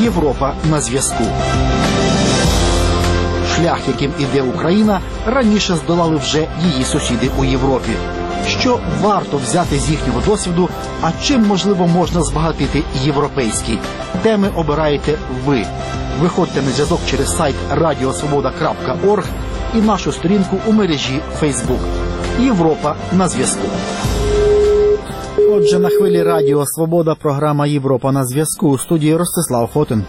Європа на зв'язку. Шлях, яким іде Україна, раніше здолали вже її сусіди у Європі. Що варто взяти з їхнього досвіду, а чим, можливо, можна збагатити європейський? Теми обираєте ви. Виходьте на зв'язок через сайт radiosvoboda.org і нашу сторінку у мережі Facebook. Європа на зв'язку. Отже, на хвилі Радіо Свобода програма «Європа на зв'язку». У студії Ростислав Хотин.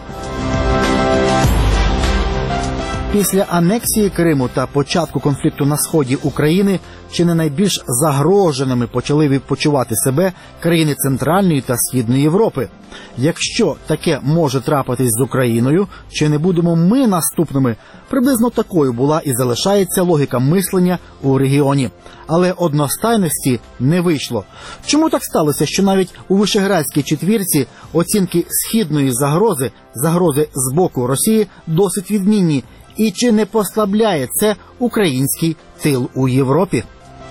Після анексії Криму та початку конфлікту на сході України чи не найбільш загроженими почали відпочивати себе країни Центральної та Східної Європи. Якщо таке може трапитись з Україною, чи не будемо ми наступними? Приблизно такою була і залишається логіка мислення у регіоні. Але одностайності не вийшло. Чому так сталося, що навіть у Вишеградській четвірці оцінки східної загрози з боку Росії досить відмінні? І чи не послабляє це український тил у Європі?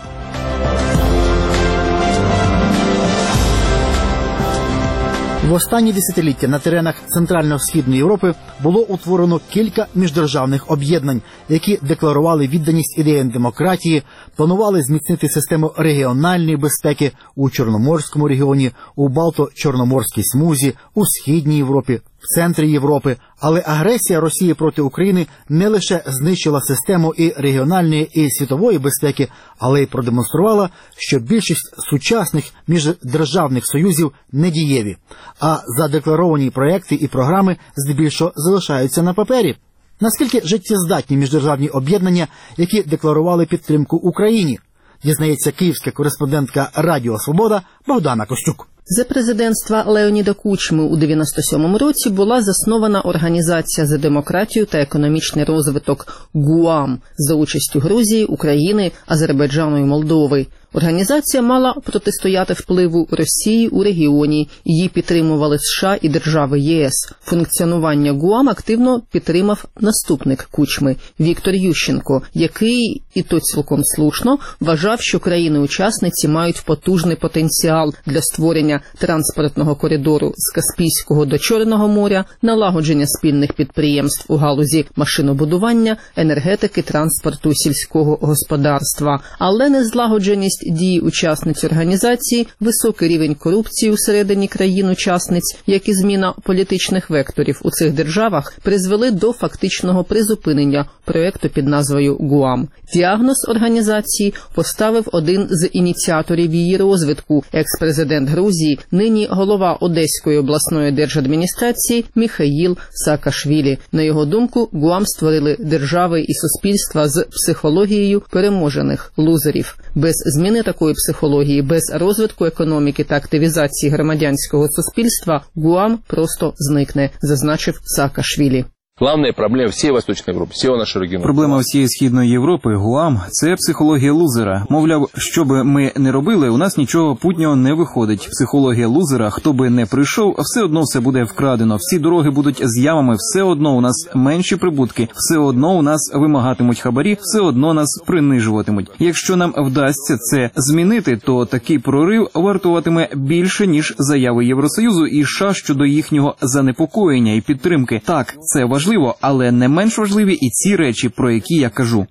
В останні десятиліття на теренах Центрально-Східної Європи було утворено кілька міждержавних об'єднань, які декларували відданість ідеям демократії, планували зміцнити систему регіональної безпеки у Чорноморському регіоні, у Балто-Чорноморській смузі, у Східній Європі, в центрі Європи. Але агресія Росії проти України не лише знищила систему і регіональної, і світової безпеки, але й продемонструвала, що більшість сучасних міждержавних союзів недієві, а задекларовані проекти і програми здебільшого залишаються на папері. Наскільки життєздатні міждержавні об'єднання, які декларували підтримку Україні? Дізнається київська кореспондентка Радіо Свобода Богдана Костюк. За президентства Леоніда Кучми у 1997 році була заснована Організація за демократію та економічний розвиток ГУАМ за участю Грузії, України, Азербайджану і Молдови. Організація мала протистояти впливу Росії у регіоні. Її підтримували США і держави ЄС. Функціонування ГУАМ активно підтримав наступник Кучми Віктор Ющенко, який, і то цілком слушно, вважав, що країни-учасниці мають потужний потенціал для створення транспортного коридору з Каспійського до Чорного моря, налагодження спільних підприємств у галузі машинобудування, енергетики, транспорту, сільського господарства. Але незлагодженість дії учасниць організації, високий рівень корупції усередині країн-учасниць, як і зміна політичних векторів у цих державах призвели до фактичного призупинення проєкту під назвою ГУАМ. Діагноз організації поставив один з ініціаторів її розвитку – екс-президент Грузії, нині голова Одеської обласної держадміністрації Міхаїл Саакашвілі. На його думку, ГУАМ створили держави і суспільства з психологією переможених лузерів. Без зміни такої психології, без розвитку економіки та активізації громадянського суспільства ГУАМ просто зникне, зазначив Саакашвілі. Главная проблема всей Восточной Европы, всего нашего региона. Проблема всієї Східної Європи, ГУАМ, це психологія лузера. Мовляв, що би ми не робили, у нас нічого путнього не виходить. Психологія лузера, хто би не прийшов, все одно все буде вкрадено. Всі дороги будуть з ямами, все одно у нас менші прибутки, все одно у нас вимагатимуть хабарі, все одно нас принижуватимуть. Якщо нам вдасться це змінити, то такий прорив вартуватиме більше, ніж заяви Євросоюзу і США щодо їхнього занепокоєння і підтримки. Так, це важливо, але не менш важливі і ці речі, про які я кажу.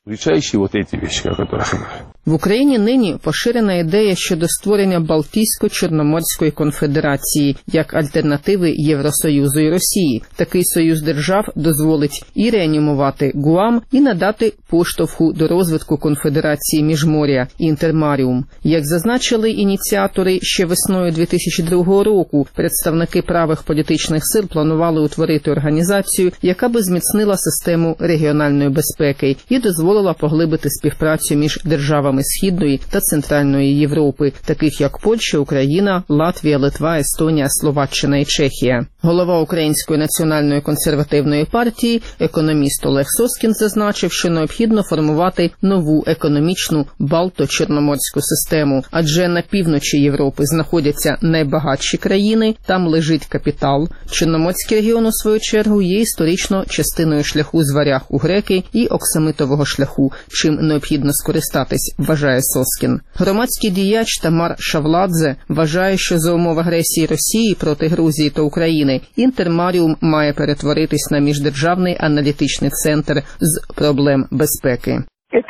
В Україні нині поширена ідея щодо створення Балтійсько-Чорноморської конфедерації як альтернативи Євросоюзу і Росії. Такий союз держав дозволить і реанімувати ГУАМ, і надати поштовху до розвитку конфедерації Міжморя Інтермаріум. Як зазначили ініціатори ще весною 2002 року, представники правих політичних сил планували утворити організацію, яка би зміцнила систему регіональної безпеки і дозволила поглибити співпрацю між державами Східної та Центральної Європи, таких як Польща, Україна, Латвія, Литва, Естонія, Словаччина і Чехія. Голова Української національної консервативної партії, економіст Олег Соскін зазначив, що необхідно формувати нову економічну Балто-Чорноморську систему, адже на півночі Європи знаходяться найбагатші країни, там лежить капітал. Чорноморський регіон, у свою чергу, є історично частиною шляху з варяг у греки і оксамитового шляху, чим необхідно скористатись вважає Соскін. Громадський діяч Тамар Шавладзе вважає, що за умов агресії Росії проти Грузії та України Інтермаріум має перетворитись на міждержавний аналітичний центр з проблем безпеки.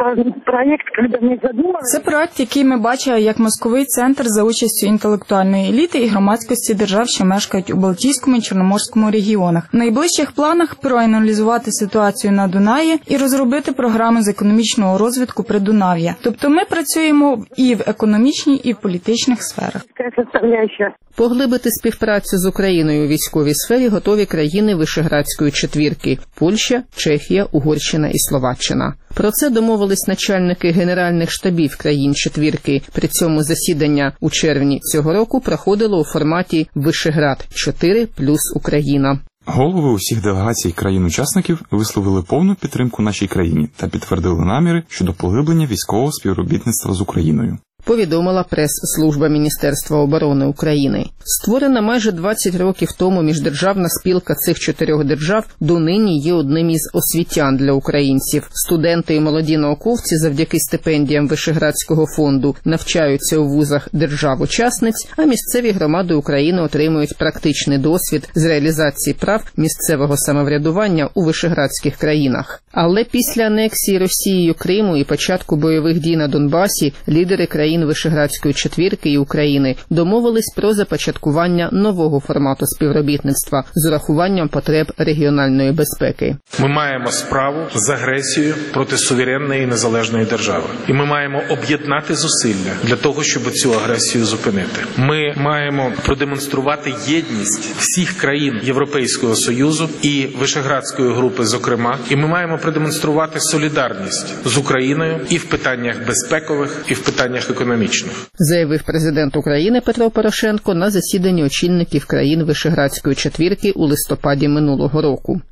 Це проект, який ми бачили як мозковий центр за участю інтелектуальної еліти і громадськості держав, що мешкають у Балтійському і Чорноморському регіонах. В найближчих планах проаналізувати ситуацію на Дунаї і розробити програми з економічного розвитку Придунав'я. Тобто ми працюємо і в економічній, і в політичних сферах. Поглибити співпрацю з Україною у військовій сфері готові країни Вишеградської четвірки – Польща, Чехія, Угорщина і Словаччина. Про це домовились начальники генеральних штабів країн четвірки. При цьому засідання у червні цього року проходило у форматі Вишеград-4 плюс Україна. Голови усіх делегацій країн-учасників висловили повну підтримку нашій країні та підтвердили наміри щодо поглиблення військового співробітництва з Україною. Повідомила прес-служба Міністерства оборони України. Створена майже 20 років тому міждержавна спілка цих 4 держав донині є одним із освітян для українців. Студенти і молоді науковці завдяки стипендіям Вишеградського фонду навчаються у вузах держав-учасниць, а місцеві громади України отримують практичний досвід з реалізації прав місцевого самоврядування у вишеградських країнах. Але після анексії Росією Криму і початку бойових дій на Донбасі лідери країн Вишеградської четвірки і України домовились про започаткування нового формату співробітництва з урахуванням потреб регіональної безпеки. Ми маємо справу з агресією проти суверенної і незалежної держави. І ми маємо об'єднати зусилля для того, щоб цю агресію зупинити. Ми маємо продемонструвати єдність всіх країн Європейського Союзу і Вишеградської групи, зокрема. І ми маємо продемонструвати солідарність з Україною і в питаннях безпекових, і в питаннях економічних. Заявив президент України Петро Порошенко на засіданні очільників країн Вишеградської четвірки у листопаді минулого року.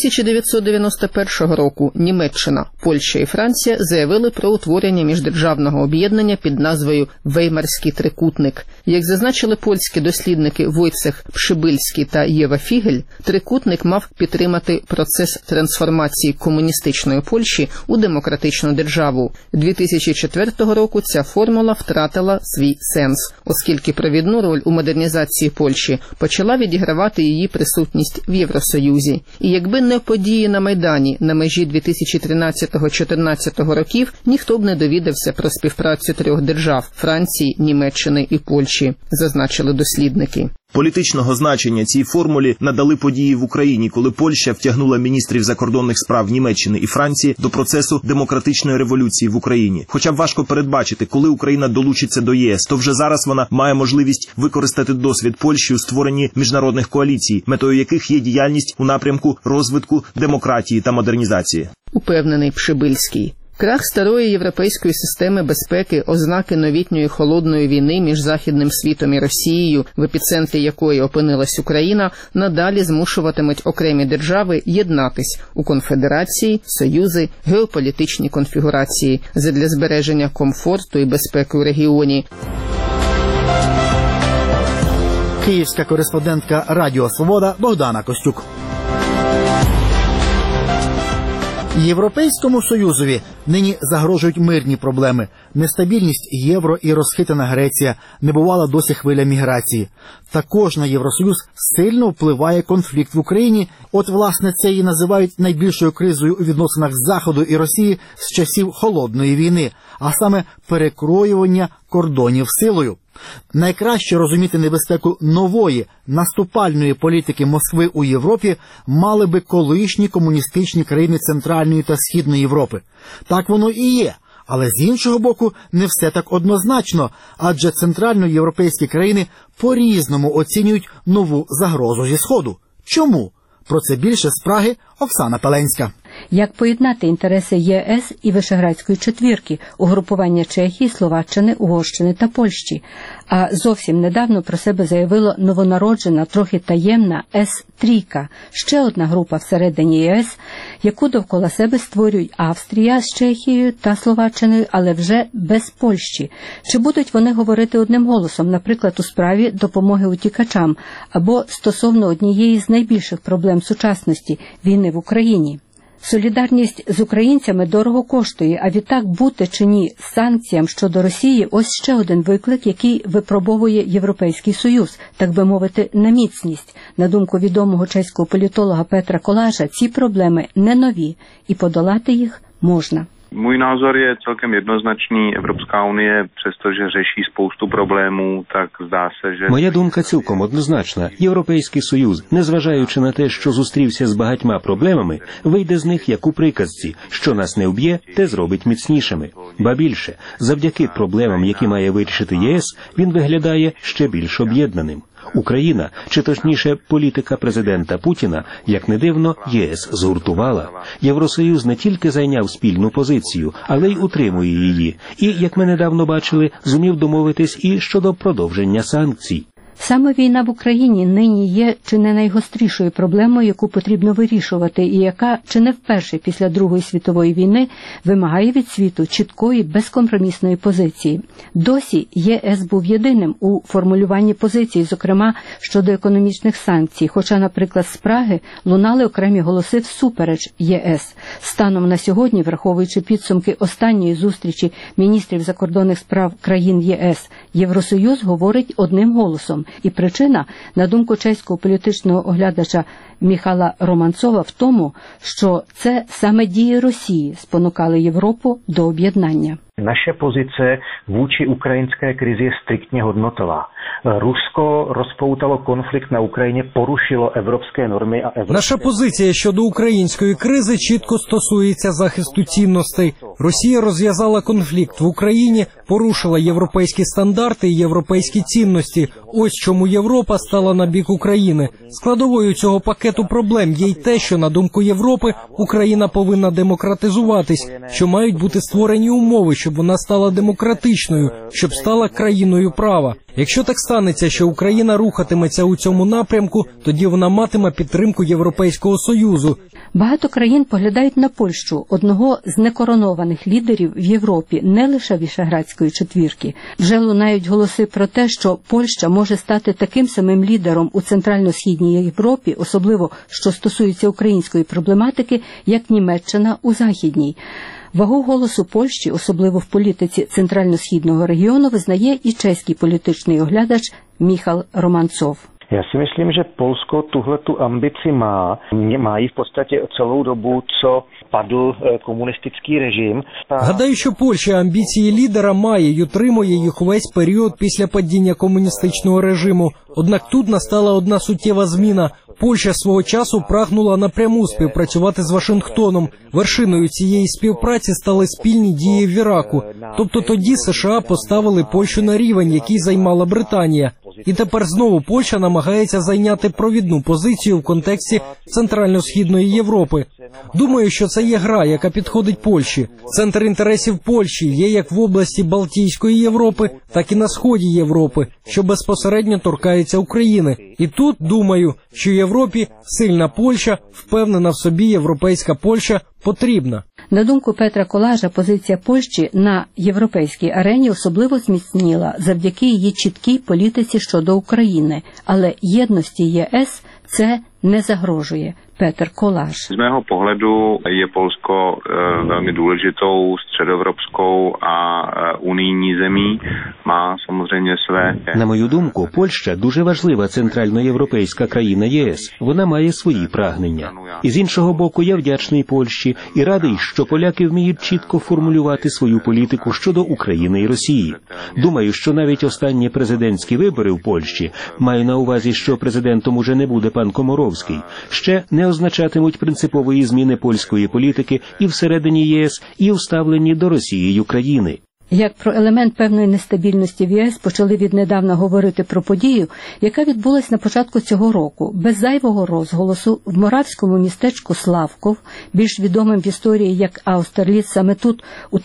1991 року Німеччина, Польща і Франція заявили про утворення міждержавного об'єднання під назвою «Веймарський трикутник». Як зазначили польські дослідники Войцех Пшибильський та Єва Фігель, трикутник мав підтримати процес трансформації комуністичної Польщі у демократичну державу. 2004 року ця формула втратила свій сенс, оскільки провідну роль у модернізації Польщі почала відігравати її присутність в Євросоюзі. І якби не події на Майдані на межі 2013-2014 років, ніхто б не довідався про співпрацю 3 держав – Франції, Німеччини і Польщі, зазначили дослідники. Політичного значення цій формулі надали події в Україні, коли Польща втягнула міністрів закордонних справ Німеччини і Франції до процесу демократичної революції в Україні. Хоча б важко передбачити, коли Україна долучиться до ЄС, то вже зараз вона має можливість використати досвід Польщі у створенні міжнародних коаліцій, метою яких є діяльність у напрямку розвитку демократії та модернізації. Упевнений Пшибильський. Крах старої європейської системи безпеки, ознаки новітньої холодної війни між Західним світом і Росією, в епіцентрі якої опинилась Україна, надалі змушуватимуть окремі держави єднатись у конфедерації, союзи, геополітичні конфігурації задля збереження комфорту і безпеки у регіоні. Київська кореспондентка Радіо Свобода Богдана Костюк. Європейському Союзові нині загрожують мирні проблеми. Нестабільність євро і розхитана Греція, небувала досі хвиля міграції. Також на Євросоюз сильно впливає конфлікт в Україні. От, власне, це і називають найбільшою кризою у відносинах Заходу і Росії з часів Холодної війни, а саме перекроювання кордонів силою. Найкраще розуміти небезпеку нової, наступальної політики Москви у Європі мали би колишні комуністичні країни Центральної та Східної Європи. Так воно і є. Але з іншого боку, не все так однозначно, адже центральноєвропейські країни по-різному оцінюють нову загрозу зі Сходу. Чому? Про це більше з Праги Оксана Пеленська. Як поєднати інтереси ЄС і Вишеградської четвірки, угрупування Чехії, Словаччини, Угорщини та Польщі. А зовсім недавно про себе заявила новонароджена, трохи таємна С-трійка, ще одна група всередині ЄС, яку довкола себе створюють Австрія з Чехією та Словаччиною, але вже без Польщі. Чи будуть вони говорити одним голосом, наприклад, у справі допомоги утікачам, або стосовно однієї з найбільших проблем сучасності – війни в Україні? Солідарність з українцями дорого коштує, а відтак бути чи ні санкціям щодо Росії – ось ще один виклик, який випробовує Європейський Союз, так би мовити, на міцність. На думку відомого чеського політолога Петра Колажа, ці проблеми не нові, і подолати їх можна. Můj názor je celkem jednoznačný. Evropská unie, přestože řeší spoustu problémů, tak zdá se, že... Моя думка цілком однозначна. Європейський Союз, незважаючи на те, що зустрівся з багатьма проблемами, вийде з них як у приказці. Що нас не вб'є, те зробить міцнішими. Ба більше, завдяки проблемам, які має вирішити ЄС, він виглядає ще більш об'єднаним. Україна, чи точніше політика президента Путіна, як не дивно, ЄС згуртувала. Євросоюз не тільки зайняв спільну позицію, але й утримує її. І, як ми недавно бачили, зумів домовитись і щодо продовження санкцій. Саме війна в Україні нині є чи не найгострішою проблемою, яку потрібно вирішувати, і яка, чи не вперше після Другої світової війни, вимагає від світу чіткої, безкомпромісної позиції. Досі ЄС був єдиним у формулюванні позиції, зокрема щодо економічних санкцій, хоча, наприклад, з Праги лунали окремі голоси всупереч ЄС. Станом на сьогодні, враховуючи підсумки останньої зустрічі міністрів закордонних справ країн ЄС, Євросоюз говорить одним голосом. І причина, на думку чеського політичного оглядача Міхала Романцова, в тому, що це саме дії Росії спонукали Європу до об'єднання. Naše pozice vůči ukrajinské krizi je striktně hodnotová. Rusko rozpoutalo konflikt na Ukrajině, porušilo evropské normy a evropské... Наша позиція щодо української кризи чітко стосується захисту цінностей. Росія розв'язала конфлікт в Україні, порушила європейські стандарти і європейські цінності. Ось чому Європа стала на бік України. Складовою цього пакету проблем є й те, що, на думку Європи, Україна повинна демократизуватись, що мають бути створені умови, щоб вона стала демократичною, щоб стала країною права. Якщо так станеться, що Україна рухатиметься у цьому напрямку, тоді вона матиме підтримку Європейського Союзу. Багато країн поглядають на Польщу, одного з некоронованих лідерів в Європі, не лише Вішеградської четвірки. Вже лунають голоси про те, що Польща може стати таким самим лідером у Центрально-Східній Європі, особливо що стосується української проблематики, як Німеччина у Західній. Вагу голосу Польщі, особливо в політиці Центрально-Східного регіону, визнає і чеський політичний оглядач Міхал Романцов. Já si myslím, že Polsko tuhletu ambici má ji v podstatě celou dobu, co padl komunistický režim. Гадаю, що Польща амбіції лідера має й утримує їх увесь період після падіння комуністичного режиму. Однак тут настала одна суттєва зміна. Польща свого часу прагнула напряму співпрацювати з Вашингтоном. Вершиною цієї співпраці стали спільні дії в Іраку. Тобто тоді США поставили Польщу на рівень, який займала Британія. І тепер знову Польща намагається зайняти провідну позицію в контексті Центрально-Східної Європи. Думаю, що це є гра, яка підходить Польщі. Центр інтересів Польщі є як в області Балтійської Європи, так і на сході Європи, що безпосередньо торкається України. І тут, думаю, що Європі сильна Польща, впевнена в собі європейська Польща потрібна. На думку Петра Колажа, позиція Польщі на європейській арені особливо зміцніла завдяки її чіткій політиці щодо України. Але єдності ЄС це не загрожує. Петр Колаж. Z mého pohledu je Polsko velmi důležitou středoevropskou a unijní zemí. Má samozřejmě své... На мою думку, Польща дуже важлива центральноєвропейська країна ЄС. Вона має свої прагнення. І з іншого боку, я вдячний Польщі і радий, що поляки вміють чітко формулювати свою політику щодо України і Росії. Думаю, що навіть останні президентські вибори в Польщі, маю на увазі, що президентом уже не буде пан Комаровський, ще не означатимуть принципової зміни польської політики і всередині ЄС, і у ставленні до Росії й України. Як про елемент певної нестабільності в ЄС почали віднедавна говорити про подію, яка відбулась на початку цього року. Без зайвого розголосу в моравському містечку Славков, більш відомим в історії як Аустерліц, саме тут у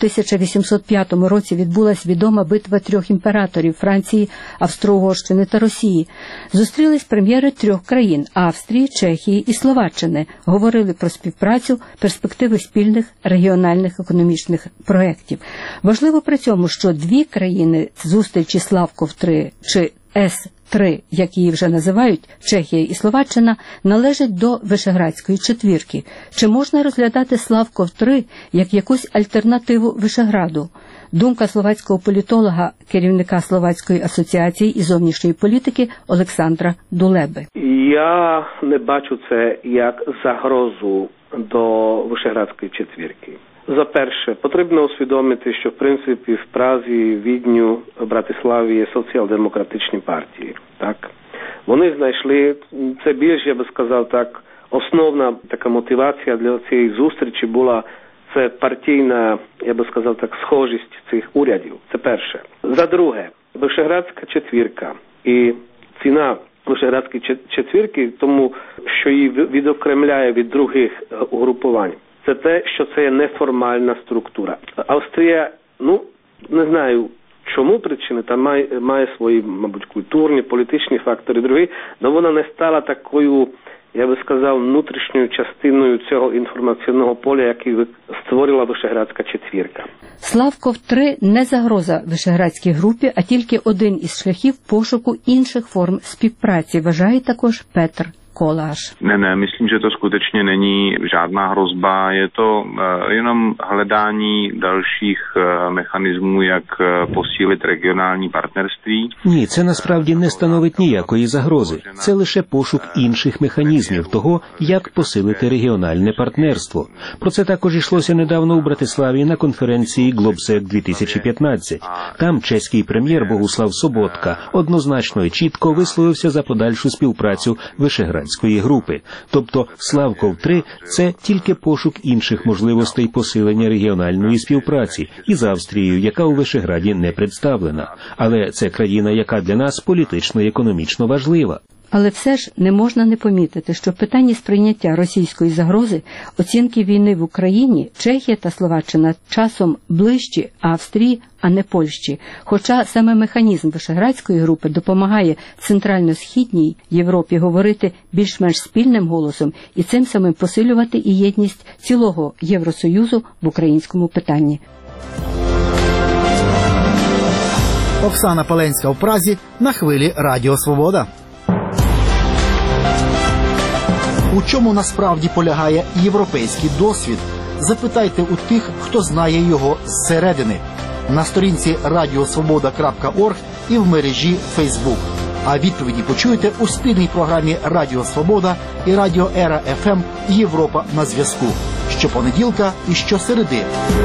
1805 році відбулась відома битва трьох імператорів Франції, Австро-Угорщини та Росії. Зустрілись прем'єри трьох країн – Австрії, Чехії і Словаччини. Говорили про співпрацю, перспективи спільних регіональних економічних проєктів. Важливо при цьому, що дві країни зустрічі Славков-3 чи 3, як її вже називають, Чехія і Словаччина, належать до Вишеградської четвірки. Чи можна розглядати Славков-3 як якусь альтернативу Вишеграду? Думка словацького політолога, керівника Словацької асоціації і зовнішньої політики Олександра Дулеби. Я не бачу це як загрозу до Вишеградської четвірки. За-перше, потрібно усвідомити, що в принципі в Празі, Відню, Братиславі є соціал-демократичні партії. Так? Вони знайшли, це більш, я би сказав так, основна така мотивація для цієї зустрічі була це партійна, я би сказав так, схожість цих урядів. Це перше. За-друге, Вишеградська четвірка і ціна Вишеградської четвірки, тому що її відокремляє від других угрупувань, це те, що це є неформальна структура. Австрія, не знаю, чому причини, там має свої, мабуть, культурні, політичні фактори, другі, але вона не стала такою, я би сказав, внутрішньою частиною цього інформаційного поля, який створила Вишеградська четвірка. Славков-3 не загроза Вишеградській групі, а тільки один із шляхів пошуку інших форм співпраці, вважає також Петр Kolář. Ne, myslím, že to skutečně není žádná hrozba, je to jenom hledání dalších mechanismů, jak posílit regionální partnerství. Ні, це насправді не становить ніякої загрози. Це лише пошук інших механізмів того, як посилити регіональне партнерство. Про це також йшлося недавно у Братиславі на конференції Globsec 2015. Там чеський прем'єр Богуслав Соботка однозначно і чітко висловився за подальшу співпрацю Вишеградської групи. Тобто Славков-3 – це тільки пошук інших можливостей посилення регіональної співпраці із Австрією, яка у Вишеграді не представлена. Але це країна, яка для нас політично і економічно важлива. Але все ж не можна не помітити, що в питанні сприйняття російської загрози, оцінки війни в Україні, Чехія та Словаччина часом ближчі Австрії, а не Польщі. Хоча саме механізм Вишеградської групи допомагає Центрально-Східній Європі говорити більш-менш спільним голосом і цим самим посилювати і єдність цілого Євросоюзу в українському питанні. Оксана Паленська в Празі на хвилі Радіо Свобода. У чому насправді полягає європейський досвід? Запитайте у тих, хто знає його зсередини. На сторінці radiosvoboda.org і в мережі Facebook. А відповіді почуєте у спільній програмі Радіо Свобода і Радіо Ера ФМ «Європа на зв'язку» щопонеділка і щосереди.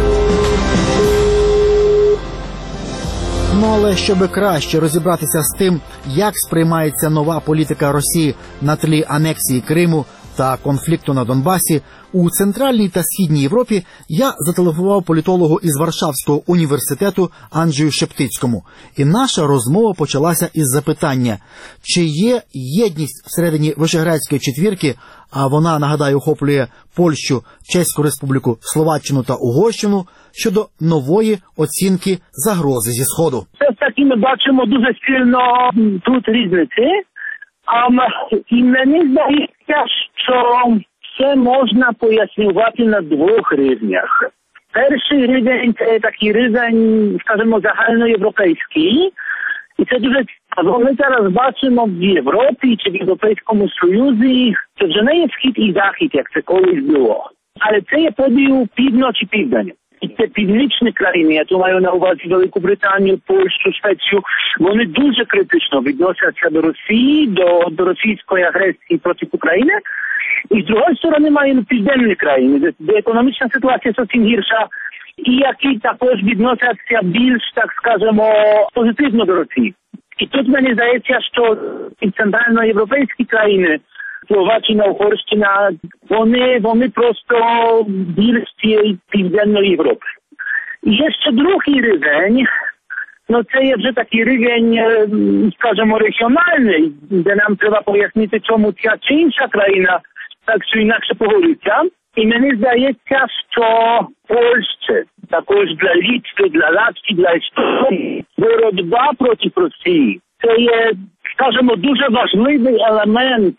Але щоб краще розібратися з тим, як сприймається нова політика Росії на тлі анексії Криму та конфлікту на Донбасі, у Центральній та Східній Європі я зателефонував політологу із Варшавського університету Анджею Шептицькому. І наша розмова почалася із запитання, чи є єдність всередині Вишеградської четвірки, а вона, нагадаю, охоплює Польщу, Чеську Республіку, Словаччину та Угорщину, щодо нової оцінки загрози зі Сходу. Все-таки ми бачимо дуже сильно тут різниці. І мені здається, що це можна пояснювати на двох рівнях. Перший рівень – це такий рівень, скажімо, загальноєвропейський. І це дуже цікаво. Ми зараз бачимо в Європі чи в Європейському Союзі, це вже не є схід і захід, як це колись було. Але це є поділ півдня чи південь. І це північні країни, я тут маю на увазі Велику Британію, Польщу, Швецію, вони дуже критично відносяться до Росії, до російської агресії проти України. І з другої сторони маємо південні країни, де економічна ситуація зовсім гірша, і які також відносяться більш, так скажемо, позитивно до Росії. І тут мені здається, що центральноєвропейські країни, Словаччина, Угорщина, вони просто більш цієї Південної Європи. І є ще другий рівень, це є вже такий рівень, скажімо, регіональний, де нам треба пояснити, чому ця чи інша країна так чи інакше погодиться. І мені здається, що Польща, також для Литви, для Латвії, для Естонії, боротьба проти Росії. Це є, скажімо, дуже важливий елемент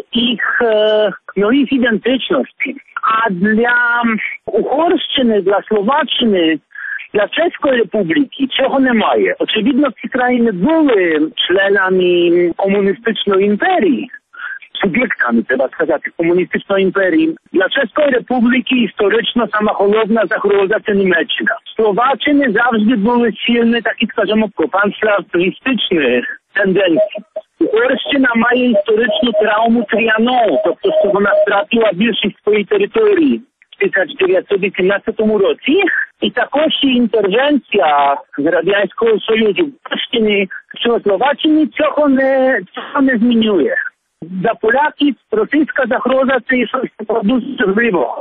їх ідентичності. А для Угорщини, для Словаччини, Dla Czeskiej Republiki czego немає. Очевидно, ці країни були членами комуністичної імперії, суб'єктами, треба сказати, комуністичної імперії. Для Чеської Республіки історично сама головна загроза – це Німеччина. Словаччини завжди були сильні, такі, скажімо, панславістичні тенденції. Угорщина має історичну травму Тріанону, тобто, що вона втратила більшість своєї території в 1918 році. І також інтервенція з Радянського Союзу в Угорщині, що Словаччині цього не змінює. Для поляків російська загроза – це щось дуже важливо.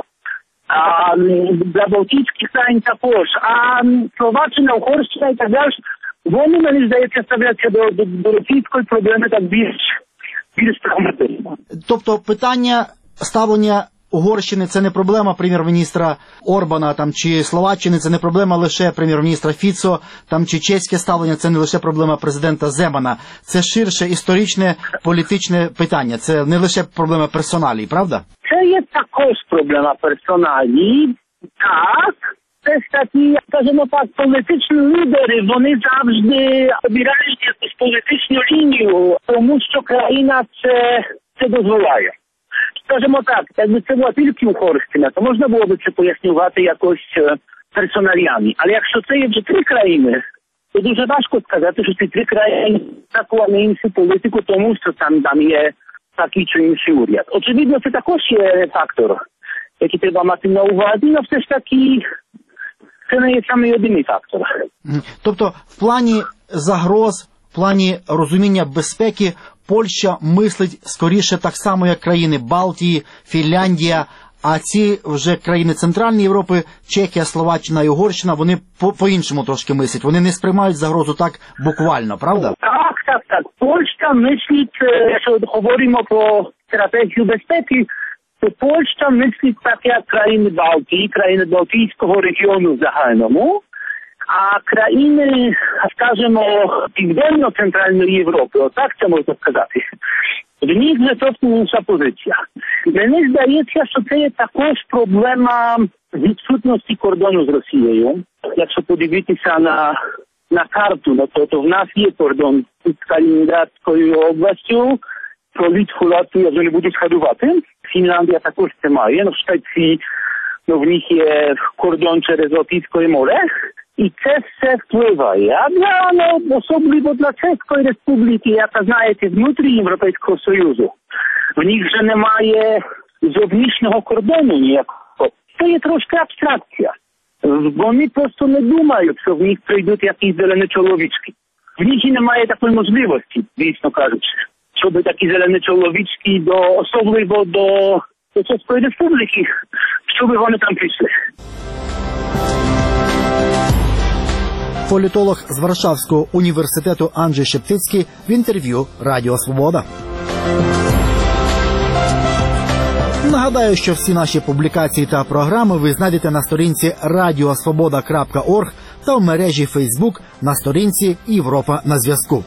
А для Балтійських країн також. А Словаччина, Угорщина і так далі, вони, мені здається, ставляться до російської проблеми так більш травматично. Тобто питання ставлення Угорщини – це не проблема прем'єр-міністра Орбана там, чи Словаччини, це не проблема лише прем'єр-міністра Фіцо, там, чи чеське ставлення – це не лише проблема президента Земана. Це ширше історичне, політичне питання. Це не лише проблема персоналій, правда? Це є також проблема персоналій. Так, це ж такі, скажімо так, політичні лідери, вони завжди обирають якусь політичну лінію, тому що країна це дозволяє. Скажімо так, якби це була тільки Угорщина, то можна було б це пояснювати якось персоналіями. Але якщо це є вже три країни, то дуже важко сказати, що ці три країни таку, а не іншу політику, тому що там є такий чи інший уряд. Очевидно, це також є фактор, який треба мати на увазі, але все ж таки це не є саме єдиний фактор. Тобто в плані загроз, в плані розуміння безпеки Польща мислить скоріше так само, як країни Балтії, Фінляндія, а ці вже країни Центральної Європи, Чехія, Словаччина і Угорщина, вони по-іншому трошки мислять. Вони не сприймають загрозу так буквально, правда? Так. Польща мислить, якщо говоримо про стратегію безпеки, то Польща мислить так, як країни Балтії, країни Балтійського регіону в загальному, а країни, скажімо, Південно-Центральної Європи, отак це можна сказати, в них вже зовсім інша позиція. Мені здається, що це є також проблема відсутності кордону з Росією. Якщо подивитися на карту, то в нас є кордон з Калінінградською областю, про Литву, Латвію я вже не буду згадувати. Фінляндія також це має, в Швеції в них є кордон через Балтійське море. І це все впливає. А особливо для Чеської Республіки, яка, знаєте, внутрі Європейського Союзу, в них вже немає зовнішнього кордону ніякого. Це є трошки абстракція. Вони просто не думають, що в них прийдуть якісь зелені чоловічки. В них і немає такої можливості, дійсно кажучи, щоб такі зелені чоловічки, особливо до Чеської Республіки, щоб вони там прийшли. Політолог з Варшавського університету Анджей Шептицький в інтерв'ю Радіо Свобода. Нагадаю, що всі наші публікації та програми ви знайдете на сторінці radiosvoboda.org та в мережі Facebook на сторінці Європа на зв'язку.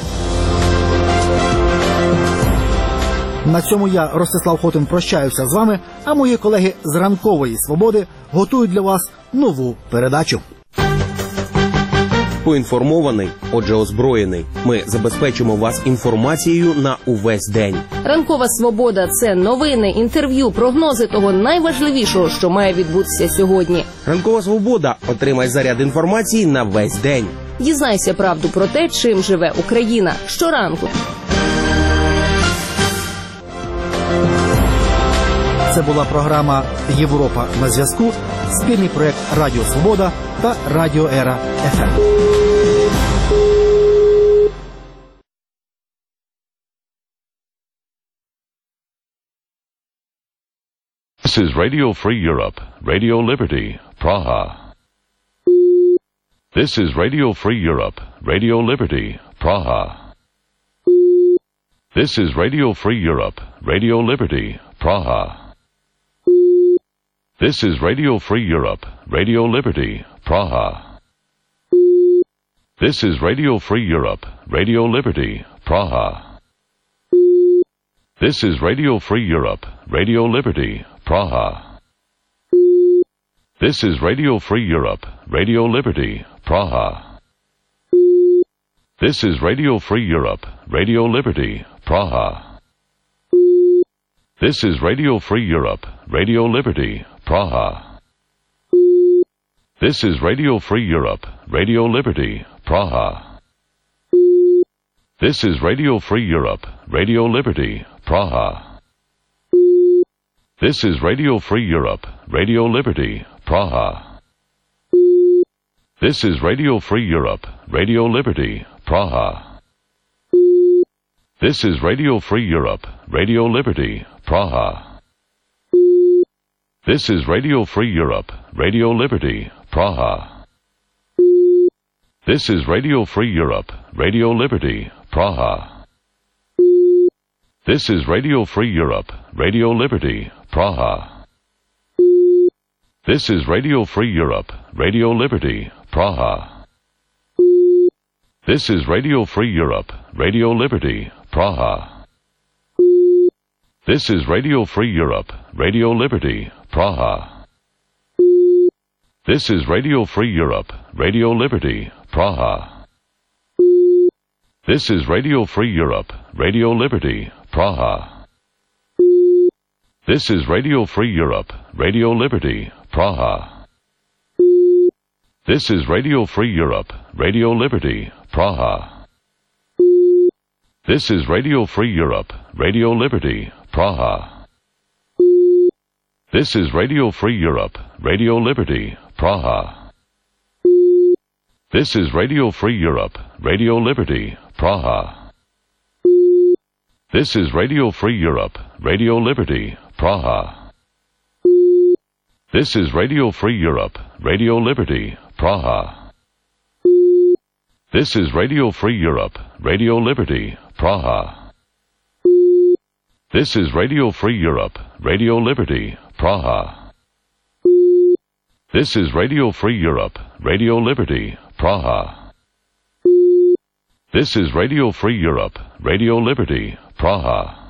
На цьому я, Ростислав Хотин, прощаюся з вами, а мої колеги з Ранкової Свободи готують для вас нову передачу. Поінформований, отже озброєний. Ми забезпечимо вас інформацією на увесь день. Ранкова Свобода – це новини, інтерв'ю, прогнози того найважливішого, що має відбутися сьогодні. Ранкова Свобода. Отримай заряд інформації на весь день. Дізнайся правду про те, чим живе Україна. Щоранку. Це була програма «Європа на зв'язку», спільний проєкт Радіо Свобода та Радіо Ера ФМ. This is Radio Free Europe, Radio Liberty, Praha. This is Radio Free Europe, Radio Liberty, Praha. This is Radio Free Europe, Radio Liberty, Praha. This is Radio Free Europe, Radio Liberty, Praha. This is Radio Free Europe, Radio Liberty, Praha. This is Radio Free Europe, Radio Liberty, Praha. This is Radio Free Europe, Radio Liberty, Praha. This is Radio Free Europe, Radio Liberty, Praha. This is Radio Free Europe, Radio Liberty, Praha. This is Radio Free Europe, Radio Liberty, Praha. This is Radio Free Europe, Radio Liberty, Praha. This is Radio Free Europe, Radio Liberty, Praha. This is Radio Free Europe, Radio Liberty, Praha. This is Radio Free Europe, Radio Liberty, Praha. This is Radio Free Europe, Radio Liberty, Praha. This is Radio Free Europe, Radio Liberty, Praha. This is Radio Free Europe, Radio Liberty, Praha. This is Radio Free Europe, Radio Liberty, Praha. This is Radio Free Europe, Radio Liberty, Praha. This is Radio Free Europe, Radio Liberty, Praha. This is Radio Free Europe, Radio Liberty, Praha. This is Radio Free Europe, Radio Liberty, Praha. This is Radio Free Europe, Radio Liberty, Praha. This is Radio Free Europe, Radio Liberty, Praha. This is Radio Free Europe, Radio Liberty, Praha. This is Radio Free Europe, Radio Liberty, Praha. This is Radio Free Europe, Radio Liberty, Praha. This is Radio Free Europe, Radio Liberty, Praha. This is Radio Free Europe, Radio Liberty, Praha. This is Radio Free Europe, Radio Liberty, Praha. This is Radio Free Europe, Radio Liberty, Praha. This is Radio Free Europe, Radio Liberty, Praha. This is Radio Free Europe, Radio Liberty, Praha.